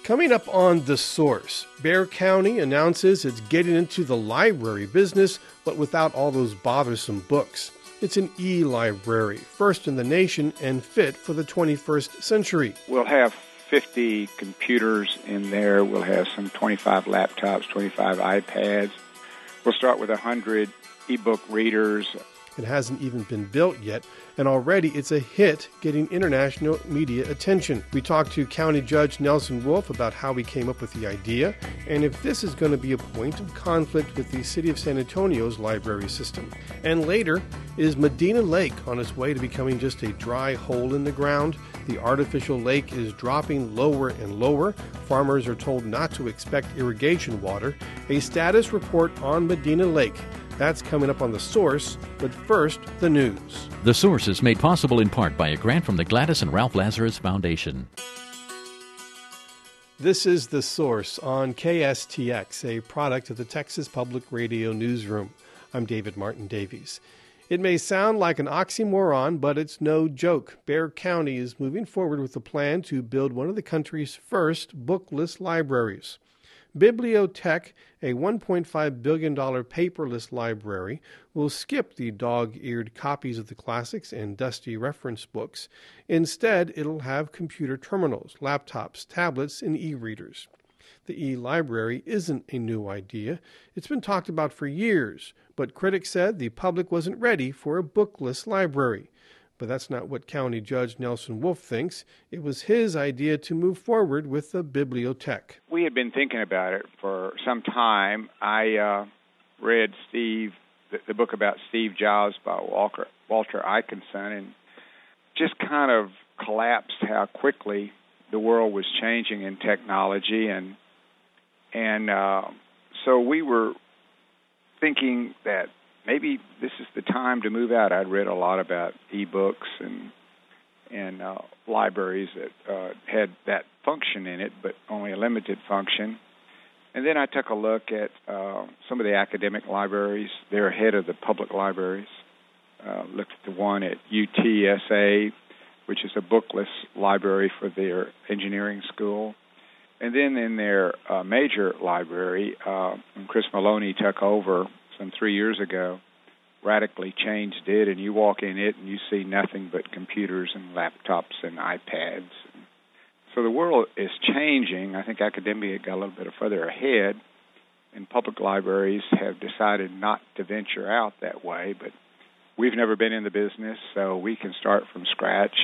Coming up on The Source, Bexar County announces it's getting into the library business, but without all those bothersome books. It's an e-library, first in the nation and fit for the 21st century. We'll have 50 computers in there. We'll have some 25 laptops, 25 iPads. We'll start with 100 e-book readers. It hasn't even been built yet, and already it's a hit, getting international media attention. We talked to County Judge Nelson Wolff about how he came up with the idea, and if this is going to be a point of conflict with the City of San Antonio's library system. And later, is Medina Lake on its way to becoming just a dry hole in the ground? The artificial lake is dropping lower and lower. Farmers are told not to expect irrigation water. A status report on Medina Lake. That's coming up on The Source, but first, the news. The Source is made possible in part by a grant from the Gladys and Ralph Lazarus Foundation. This is The Source on KSTX, a product of the Texas Public Radio Newsroom. I'm David Martin Davies. It may sound like an oxymoron, but it's no joke. Bexar County is moving forward with a plan to build one of the country's first bookless libraries. Bibliotech, a $1.5 billion paperless library, will skip the dog-eared copies of the classics and dusty reference books. Instead, it'll have computer terminals, laptops, tablets, and e-readers. The e-library isn't a new idea. It's been talked about for years, but critics said the public wasn't ready for a bookless library. But that's not what County Judge Nelson Wolff thinks. It was his idea to move forward with the bibliotech. We had been thinking about it for some time. I read the book about Steve Jobs by Walter Isaacson, and just kind of collapsed how quickly the world was changing in technology, and so we were thinking that maybe this is the time to move out. I'd read a lot about e-books and libraries that had that function in it, but only a limited function. And then I took a look at some of the academic libraries. They're ahead of the public libraries. Looked at the one at UTSA, which is a bookless library for their engineering school. And then in their major library, when Chris Maloney took over some 3 years ago, radically changed it, and you walk in it and you see nothing but computers and laptops and iPads. So the world is changing. I think academia got a little bit further ahead, and public libraries have decided not to venture out that way, but we've never been in the business, so we can start from scratch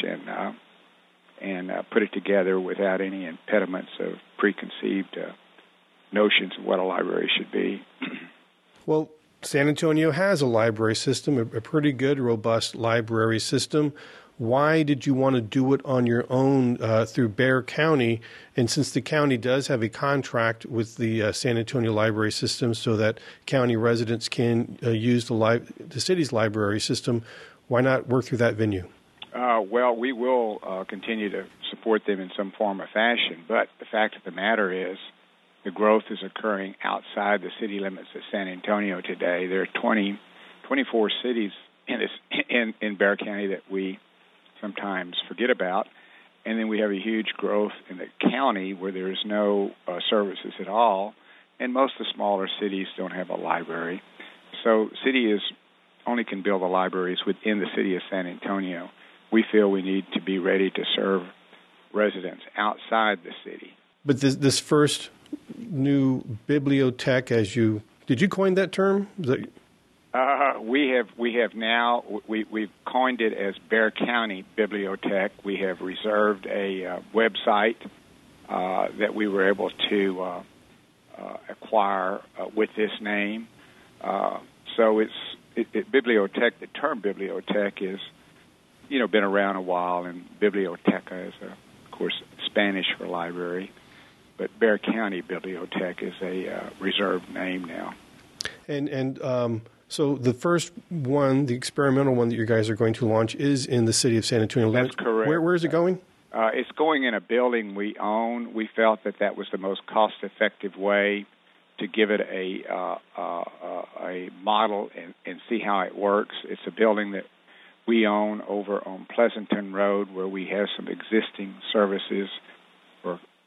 and put it together without any impediments of preconceived notions of what a library should be. Well, San Antonio has a library system, a pretty good, robust library system. Why did you want to do it on your own through Bexar County? And since the county does have a contract with the San Antonio library system so that county residents can use the city's library system, why not work through that venue? Well, we will continue to support them in some form or fashion, but the fact of the matter is the growth is occurring outside the city limits of San Antonio today. There are 24 cities in Bexar County that we sometimes forget about, and then we have a huge growth in the county where there's no services at all, and most of the smaller cities don't have a library. So city only can build the libraries within the city of San Antonio. We feel we need to be ready to serve residents outside the city. But this first new bibliotech, did you coin that term? We have now we've coined it as Bexar County Bibliotech. We have reserved a website that we were able to acquire with this name. So it's bibliotech. The term bibliotech is been around a while, and biblioteca is of course Spanish for library. But Bexar County Bibliotech is a reserved name now. And so the first one, the experimental one that you guys are going to launch, is in the city of San Antonio. That's correct. Where is it going? It's going in a building we own. We felt that was the most cost-effective way to give it a model and see how it works. It's a building that we own over on Pleasanton Road, where we have some existing services for the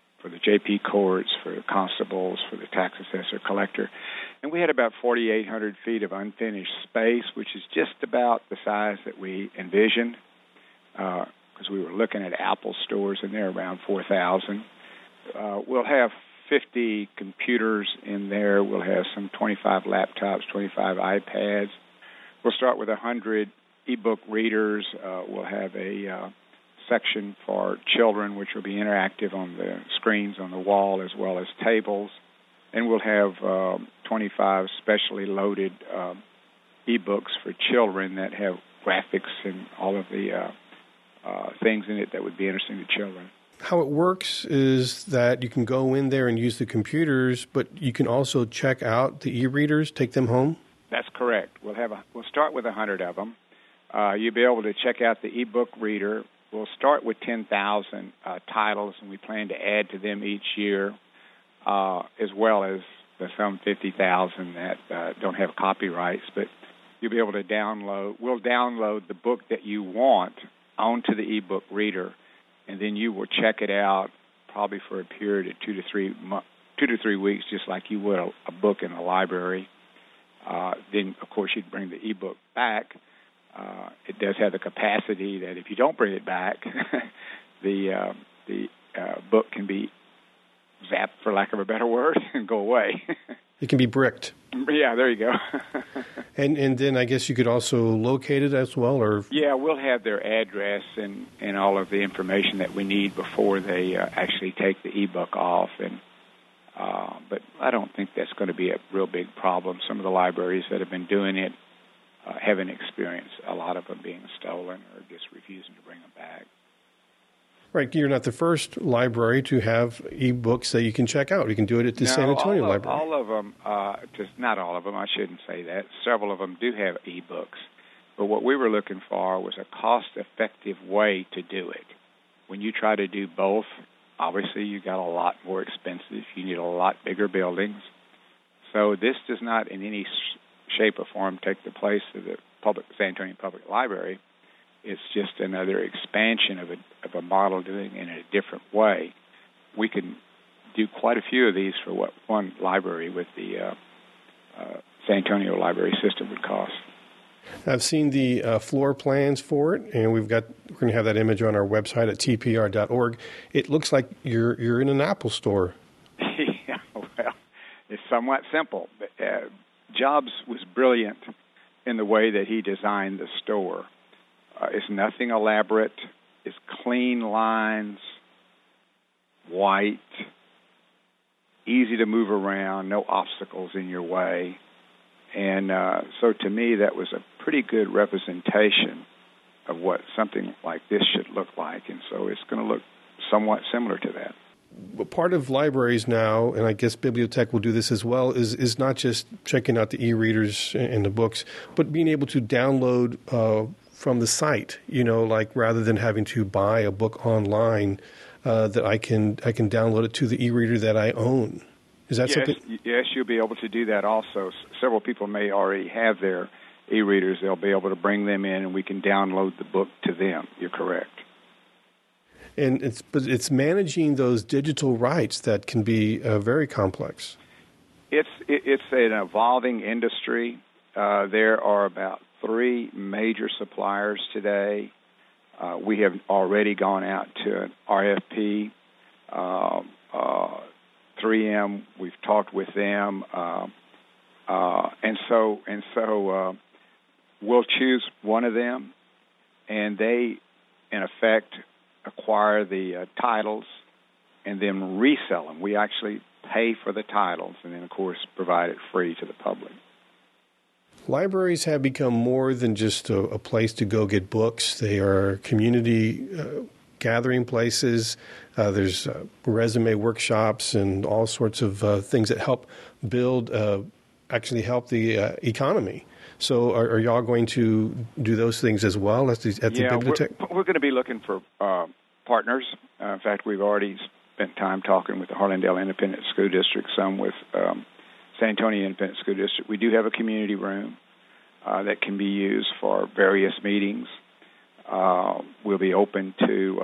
JP courts, for constables, for the tax assessor, collector. And we had about 4,800 feet of unfinished space, which is just about the size that we envisioned, because we were looking at Apple stores, and they're around 4,000. We'll have 50 computers in there. We'll have some 25 laptops, 25 iPads. We'll start with 100 e-book readers. We'll have a section for children, which will be interactive on the screens on the wall as well as tables. And we'll have 25 specially loaded e-books for children that have graphics and all of the things in it that would be interesting to children. How it works is that you can go in there and use the computers, but you can also check out the e-readers, take them home? That's correct. We'll start with 100 of them. You'll be able to check out the e-book reader. We'll start with 10,000 titles, and we plan to add to them each year, as well as the some 50,000 that don't have copyrights. But you'll be able to download. We'll download the book that you want onto the e-book reader, and then you will check it out probably for a period of 2 to 3 weeks, just like you would a book in the library. Then, of course, you'd bring the e-book back. It does have the capacity that if you don't bring it back, the book can be zapped, for lack of a better word, and go away. It can be bricked. Yeah, there you go. And then I guess you could also locate it as well, or? Yeah, we'll have their address and all of the information that we need before they actually take the e-book off. But I don't think that's going to be a real big problem. Some of the libraries that have been doing it haven't experienced a lot of them being stolen or just refusing to bring them back. Right, you're not the first library to have e-books that you can check out. You can do it at the San Antonio Library. All of them, not all of them, I shouldn't say that. Several of them do have e-books. But what we were looking for was a cost-effective way to do it. When you try to do both, obviously you got a lot more expensive. You need a lot bigger buildings. So this does not in any shape or form take the place of the San Antonio Public Library. It's just another expansion of a model doing it in a different way. We can do quite a few of these for what one library with the San Antonio library system would cost. I've seen the floor plans for it, and we're going to have that image on our website at tpr.org. It looks like you're in an Apple store. Yeah, well, it's somewhat simple. Jobs was brilliant in the way that he designed the store. It's nothing elaborate. It's clean lines, white, easy to move around, no obstacles in your way. And so to me, that was a pretty good representation of what something like this should look like. And so it's going to look somewhat similar to that. But part of libraries now, and I guess Bibliotech will do this as well, is not just checking out the e-readers and the books, but being able to download from the site, like rather than having to buy a book online, that I can download it to the e-reader that I own. Is that something? Yes, you'll be able to do that also. Several people may already have their e-readers. They'll be able to bring them in, and we can download the book to them. You're correct. And it's managing those digital rights that can be very complex. It's an evolving industry. There are about 3 major suppliers today. We have already gone out to an RFP. 3M, we've talked with them, and so we'll choose one of them, and they, in effect, acquire the titles and then resell them. We actually pay for the titles and then, of course, provide it free to the public. Libraries have become more than just a place to go get books. They are community gathering places. There's resume workshops and all sorts of things that help build, actually help the economy. So are y'all going to do those things as well at the Bibliotech? We're going to be looking for partners. In fact, we've already spent time talking with the Harlandale Independent School District, some with San Antonio Independent School District. We do have a community room that can be used for various meetings. We'll be open to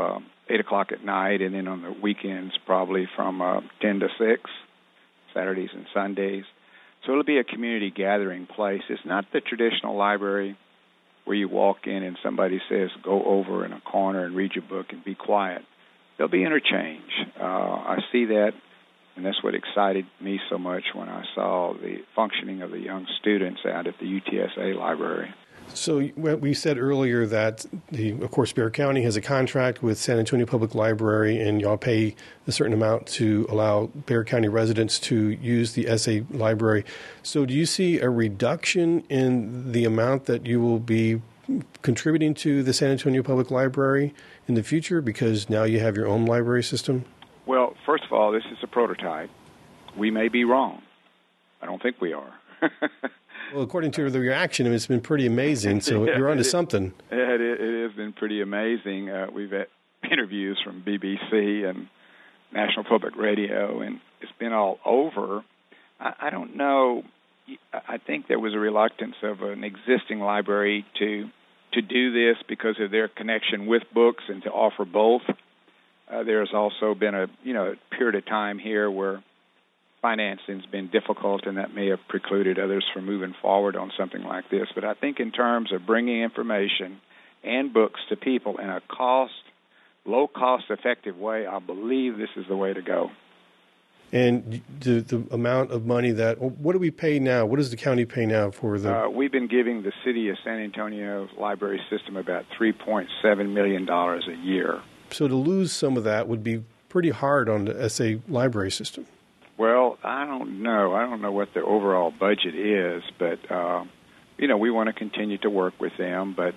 8 o'clock at night, and then on the weekends probably from 10 to 6, Saturdays and Sundays. So it'll be a community gathering place. It's not the traditional library where you walk in and somebody says, go over in a corner and read your book and be quiet. There'll be interchange. I see that, and that's what excited me so much when I saw the functioning of the young students out at the UTSA library. So we said earlier that, of course, Bexar County has a contract with San Antonio Public Library, and y'all pay a certain amount to allow Bexar County residents to use the SA library. So do you see a reduction in the amount that you will be contributing to the San Antonio Public Library in the future because now you have your own library system? Well, first of all, this is a prototype. We may be wrong. I don't think we are. Well, according to the reaction, it's been pretty amazing, so you're onto something. It has been pretty amazing. We've had interviews from BBC and National Public Radio, and it's been all over. I don't know. I think there was a reluctance of an existing library to do this because of their connection with books and to offer both. There's also been a period of time here where financing's been difficult, and that may have precluded others from moving forward on something like this. But I think in terms of bringing information and books to people in a low-cost, effective way, I believe this is the way to go. And the amount of money what do we pay now? What does the county pay now for the? We've been giving the city of San Antonio library system about $3.7 million a year. So to lose some of that would be pretty hard on the SA library system. Well, I don't know. I don't know what the overall budget is, but, we want to continue to work with them. But,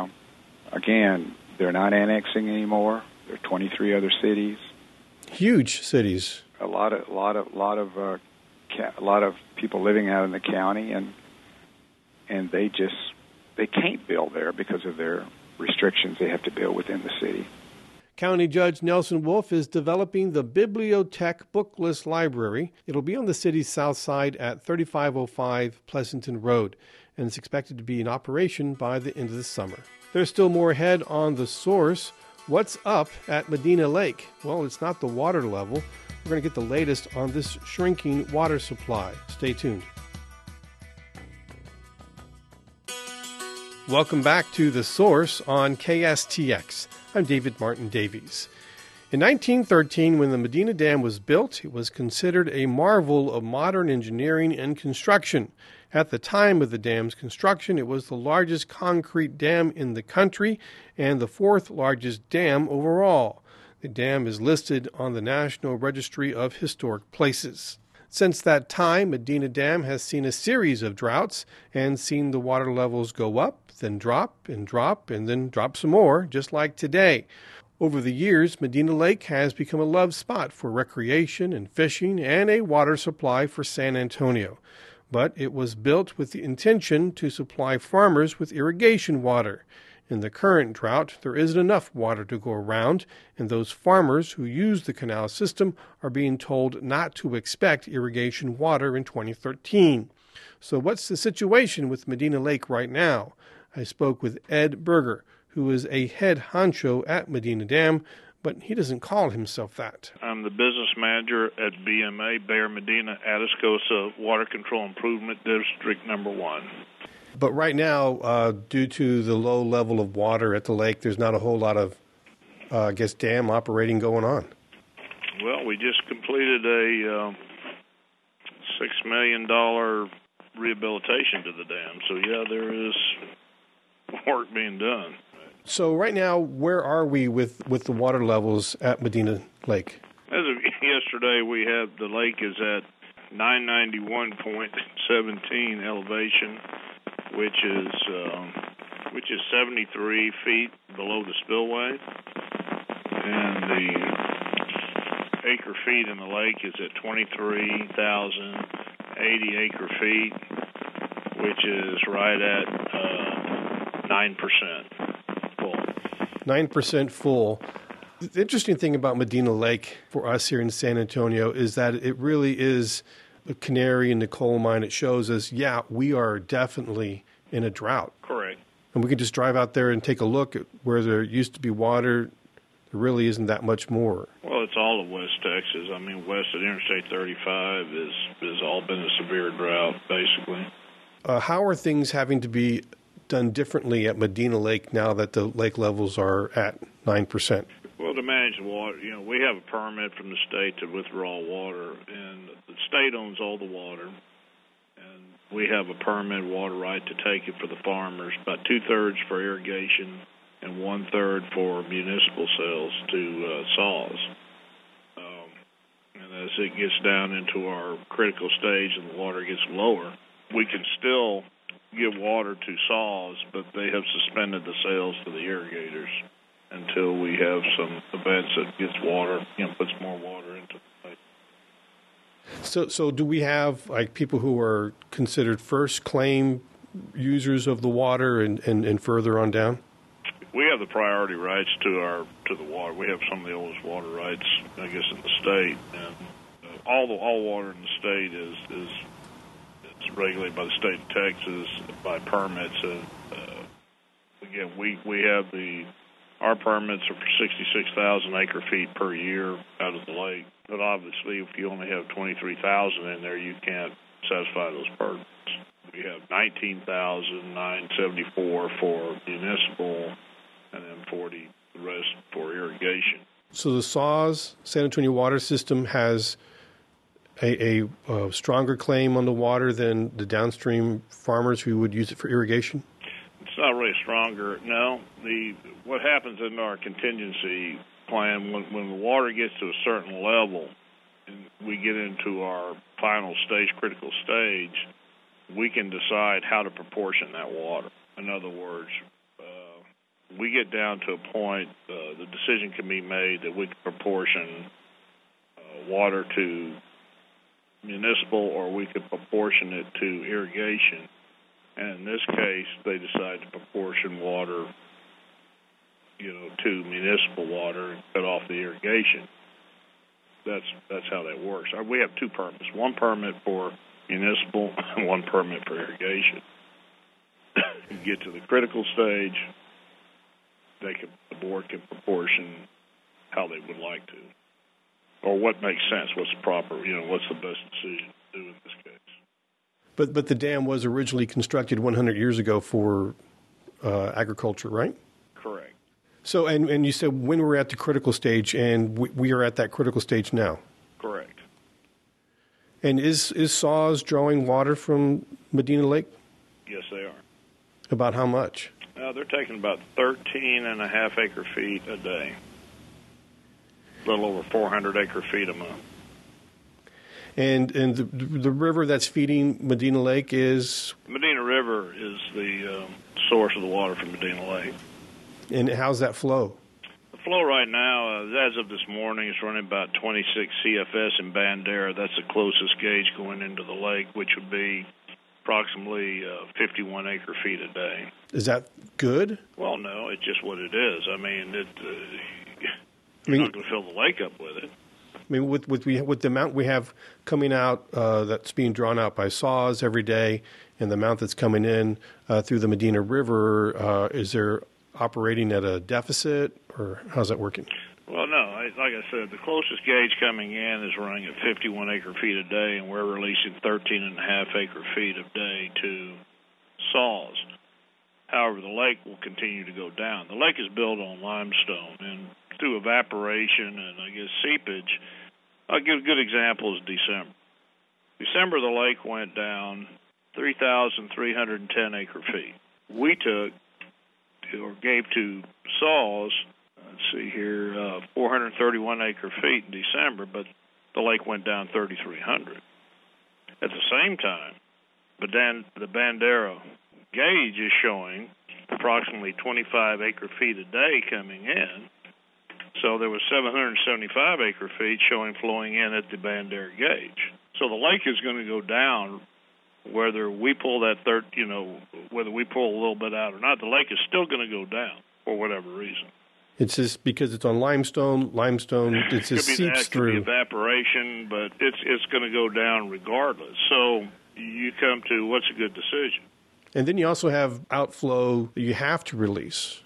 again, they're not annexing anymore. There are 23 other cities. Huge cities. A lot of people living out in the county, and they can't build there because of their restrictions. They have to build within the city. County Judge Nelson Wolff is developing the Bibliotech Booklist Library. It'll be on the city's south side at 3505 Pleasanton Road, and it's expected to be in operation by the end of the summer. There's still more ahead on The Source. What's up at Medina Lake? Well, it's not the water level. We're going to get the latest on this shrinking water supply. Stay tuned. Welcome back to The Source on KSTX. I'm David Martin Davies. In 1913, when the Medina Dam was built, it was considered a marvel of modern engineering and construction. At the time of the dam's construction, it was the largest concrete dam in the country and the fourth largest dam overall. The dam is listed on the National Registry of Historic Places. Since that time, Medina Dam has seen a series of droughts and seen the water levels go up, then drop, and then drop some more, just like today. Over the years, Medina Lake has become a loved spot for recreation and fishing and a water supply for San Antonio. But it was built with the intention to supply farmers with irrigation water. In the current drought, there isn't enough water to go around, and those farmers who use the canal system are being told not to expect irrigation water in 2013. So what's the situation with Medina Lake right now? I spoke with Ed Berger, who is a head honcho at Medina Dam, but he doesn't call himself that. I'm the business manager at BMA, Bexar Medina Atascosa Water Control Improvement District Number 1. But right now, due to the low level of water at the lake, there's not a whole lot of, dam operating going on. Well, we just completed a $6 million rehabilitation to the dam. So, yeah, there is work being done. So right now, where are we with the water levels at Medina Lake? As of yesterday, the lake is at 991.17 elevation, which is 73 feet below the spillway, and the acre feet in the lake is at 23,080 acre feet, which is right at 9% full. 9% full. The interesting thing about Medina Lake for us here in San Antonio is that it really is a canary in the coal mine. It shows us, we are definitely in a drought. Correct. And we can just drive out there and take a look at where there used to be water. It really isn't that much more. Well, it's all of West Texas. I mean, west of Interstate 35 has all been a severe drought, basically. How are things having to be done differently at Medina Lake now that the lake levels are at 9%? Well, to manage the water, we have a permit from the state to withdraw water, and the state owns all the water, and we have a permit water right to take it for the farmers, about 2/3 for irrigation and 1/3 for municipal sales to SAWS. And as it gets down into our critical stage and the water gets lower, we can still give water to SAWS, but they have suspended the sales to the irrigators until we have some events that gets water, puts more water into the lake. So do we have people who are considered first claim users of the water and further on down? We have the priority rights to the water. We have some of the oldest water rights, I guess, in the state, and all water in the state is regulated by the state of Texas by permits. And again, we have our permits are for 66,000 acre feet per year out of the lake. But obviously, if you only have 23,000 in there, you can't satisfy those permits. We have 19,974 for municipal, and then 40 the rest for irrigation. So the SAWS, San Antonio Water System, has a stronger claim on the water than the downstream farmers who would use it for irrigation? It's not really stronger. No. What happens in our contingency plan, when the water gets to a certain level and we get into our final stage, critical stage, we can decide how to proportion that water. In other words, we get down to a point, the decision can be made that we can proportion water to municipal, or we could proportion it to irrigation. And in this case, they decide to proportion water, to municipal water and cut off the irrigation. That's how that works. We have two permits: one permit for municipal and one permit for irrigation. You get to the critical stage, the board can proportion how they would like to, or what makes sense, what's the proper, what's the best decision to do in this case. But the dam was originally constructed 100 years ago for agriculture, right? Correct. So, and you said when we're at the critical stage, and we are at that critical stage now. Correct. And is SAWS drawing water from Medina Lake? Yes, they are. About how much? They're taking about 13.5 acre feet a day. A little over 400 acre feet a month. And the river that's feeding Medina Lake is? Medina River is the source of the water from Medina Lake. And how's that flow? The flow right now, as of this morning, is running about 26 CFS in Bandera. That's the closest gauge going into the lake, which would be approximately 51 acre feet a day. Is that good? Well, no, it's just what it is. I mean, you're not going to fill the lake up with it. I mean, with the amount we have coming out that's being drawn out by SAWS every day, and the amount that's coming in through the Medina River, is there operating at a deficit, or how's that working? Well, no. Like I said, the closest gauge coming in is running at 51 acre feet a day, and we're releasing 13.5 acre feet a day to SAWS. However, the lake will continue to go down. The lake is built on limestone, and through evaporation and, I guess, seepage, I'll give a good example is December. December, the lake went down 3,310 acre feet. We took, or gave to SAWS, let's see here, 431 acre feet in December, but the lake went down 3,300. At the same time, the Bandera gauge is showing approximately 25 acre feet a day coming in. So there was 775 acre feet flowing in at the Bandera gauge. So the lake is going to go down whether we pull whether we pull a little bit out or not. The lake is still going to go down for whatever reason. It's just because it's on limestone. It just seeps through. Could be evaporation, but it's going to go down regardless. So you come to what's a good decision. And then you also have outflow that you have to release.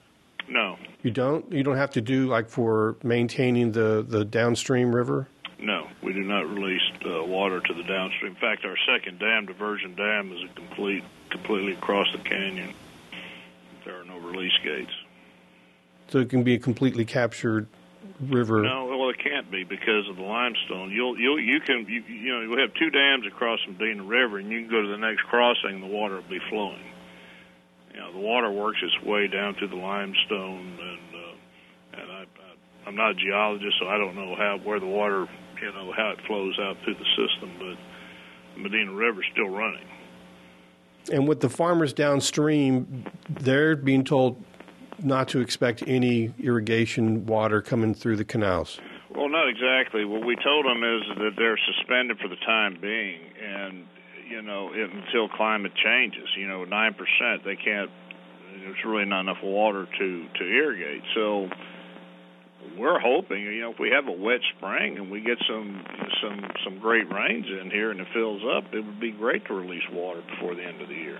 No. You don't? You don't have to do like for maintaining the downstream river? No, we do not release water to the downstream. In fact, our second dam, Diversion Dam, is completely across the canyon. There are no release gates. So it can be a completely captured river? No, well, it can't be because of the limestone. You'll have two dams across the Medina River, and you can go to the next crossing, the water will be flowing. The water works its way down to the limestone, and I'm not a geologist, so I don't know where the water, how it flows out through the system, but the Medina River is still running. And with the farmers downstream, they're being told not to expect any irrigation water coming through the canals. Well, not exactly. What we told them is that they're suspended for the time being, and until climate changes. 9%, they can't. There's really not enough water to irrigate. So we're hoping, if we have a wet spring and we get some great rains in here and it fills up, it would be great to release water before the end of the year.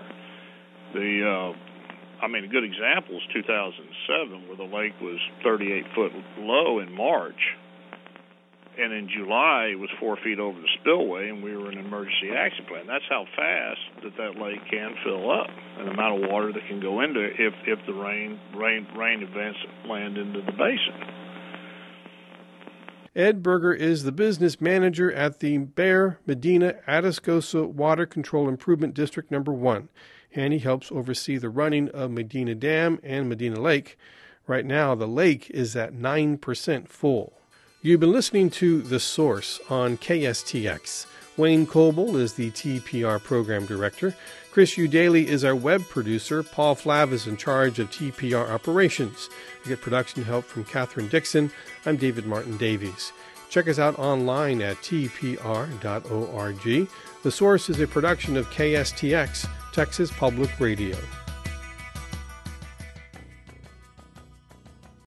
A good example is 2007, where the lake was 38 foot low in March, and in July it was 4 feet over the spillway, and we were in an emergency action plan. That's how fast that lake can fill up, and the amount of water that can go into it if the rain events land into the basin. Ed Berger is the business manager at the Bexar Medina Atascosa Water Control Improvement District No. 1, and he helps oversee the running of Medina Dam and Medina Lake. Right now, the lake is at 9% full. You've been listening to The Source on KSTX. Wayne Coble is the TPR program director. Chris Udaly is our web producer. Paul Flav is in charge of TPR operations. We get production help from Catherine Dixon. I'm David Martin Davies. Check us out online at tpr.org. The Source is a production of KSTX, Texas Public Radio.